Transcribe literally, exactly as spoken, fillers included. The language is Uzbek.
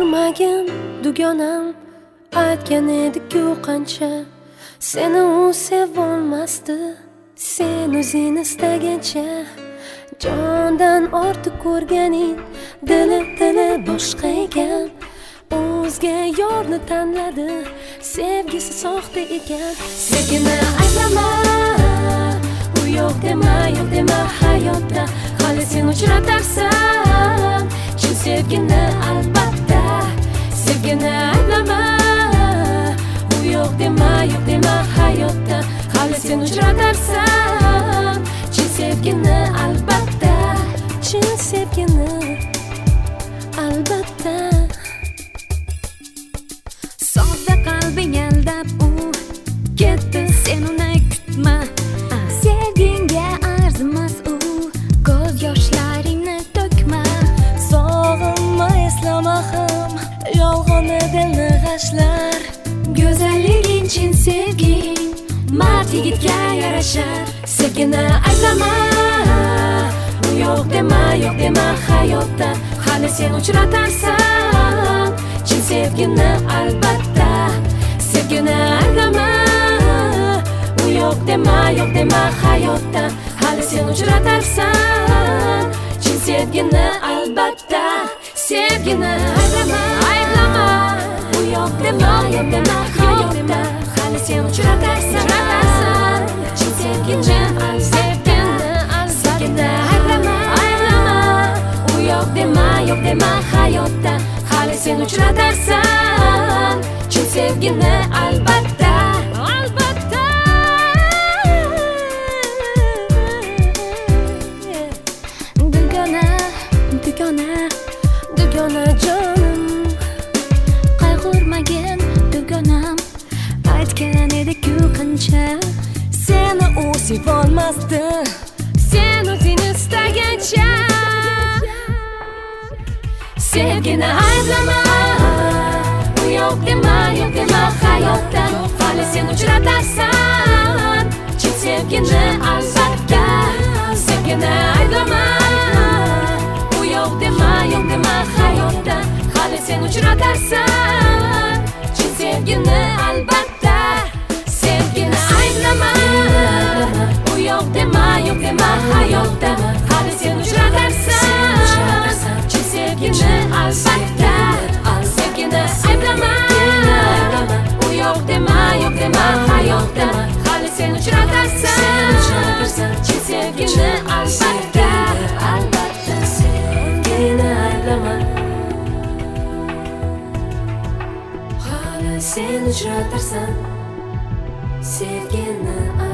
Qayqurmagin dugonam, aytgan edi-ku qancha, seni u sevolmasdi, sen o'zing istagancha. Jondan ortiq ko'rganing, dili dili boshqa ekan. O'zga yorni tanladi, sevgisi soxta ekan. Sevgini ayblama, u yo'q dema, yo'q dema hayotda, hali sen uchratarsan chin sevgini albatta. Sevgini ayblama, u yo'q dema, yo'q dema hayotda, hali sen uchratarsan chin sevgini albatta, chin sevgini albatta. Sodda qalbing aldab u ketdi, sen uni kutma. Sevginga arzimas u, ko'z yoshlaringni to'kma. Sog'inma, eslama ham yolg'onni dilni g'ashlar. Go'zalliging chin sevging, mard yigitga yarashar. Sevgini ayblama, u yo'q dema, yo'q dema hayotda, hali sen uchratarsan chin sevgini albatta. Sevgini ayblama, u yo'q dema, yo'q dema hayotda, hali sen uchratarsan chin sevgini albatta. Sevgini ayblama, ayblama, u yo'q dema, yo'q dema hayotda, hali sen uchratarsan chin sevgini albatta. Sevgini ayblama, ayblama, u yo'q dema, yo'q dema hayotda, hali sen uchratarsan chin sevgini albatta, albatta. Dugona, Dugona, dugona jonim, qayg'urmagin dugonam, aytgan edi-ku qancha, seni u sevolmasdi, sen o'zing istagancha. Sevgini ayblama, u yo'q dema, yo'q dema hayotda, hali sen uchratarsan chin sevgini albatta. Sevgini ayblama, u yo'q dema, yo'q dema hayotda, hali sen uchratarsan chin sevgini albatta. Sevgini ayblama, u yo'q dema, yo'q dema hayotda, hali sen uchratarsan chin sevgini albatta. Sevgini ayblama, u yo'q dema, yo'q dema hayotda, hali sen uchratarsan chin sevgini albatta, albatta. Sevgini ayblama, hali sen uchratarsan sevgini